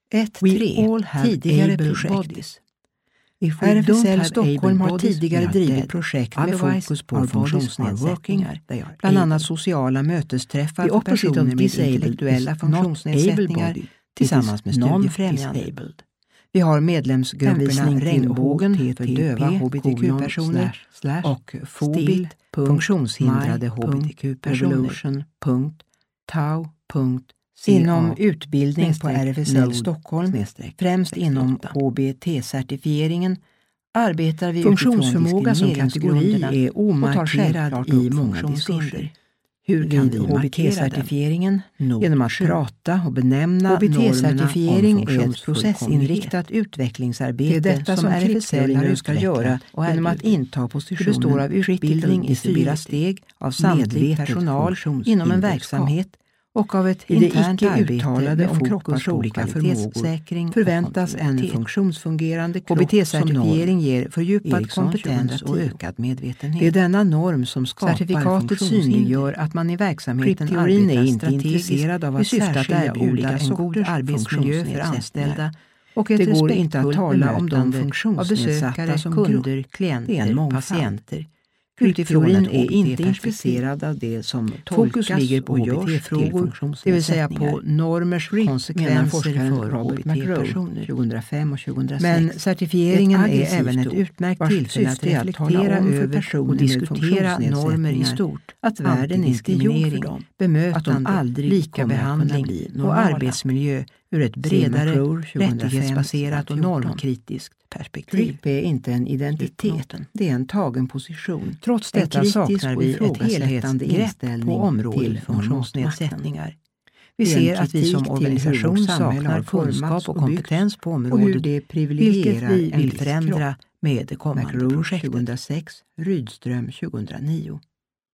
1.3 Tidigare projekt. RFSL Stockholm har tidigare drivit projekt med fokus på funktionsnedsättningar, bland annat sociala mötesträffar för personer med intellektuella funktionsnedsättningar tillsammans med Studiefrämjande. Vi har medlemsgrupperna Regnbågen för döva hbtq-personer och FOBIT, funktionshindrade hbtq-personer. Inom utbildning på RFSL Stockholm, främst inom HBT-certifieringen, arbetar vi funktionsförmåga som kategori är omarkerad i många diskurser. Hur kan vi HBT-certifieringen? Genom att prata och benämna HBT-certifiering är ett processinriktat utvecklingsarbete. Det är detta som RFSL ska göra genom att inta positionen. Det består av utbildning i 4 steg av samtlig personal inom en verksamhet och av ett internt arbete om kroppars olika förmågor förväntas en funktionsfungerande kropp. HBT-certifiering ger fördjupad kompetens och ökad medvetenhet. Det är denna norm som skapar certifikatet synliggör att man i verksamheten arbetar strategiskt i syfte att erbjuda en god arbetsmiljö för anställda och det går inte att tala om de funktionsnedsatta som kunder, klienter, patienter. Teorin är inte intresserad av det som fokus ligger på HBT-frågor, det vill säga på normers konsekvenser för HBT-personer 2005 och 2006. Men certifieringen är även ett utmärkt tillfälle att reflektera över och diskutera normer i stort, att världen inte är gjord för dem, bemötande, lika behandling och arbetsmiljö ur ett bredare, rättighetsbaserat och normkritiskt perspektiv. Tryck är inte en identitet, det är en tagen position. Trots detta saknar vi ett helhetande grepp på området funktionsnedsättningar. Vi ser att vi som organisation saknar kunskap och kompetens på området, vilket vi vill förändra med det kommande projektet. 2006, Rydström 2009.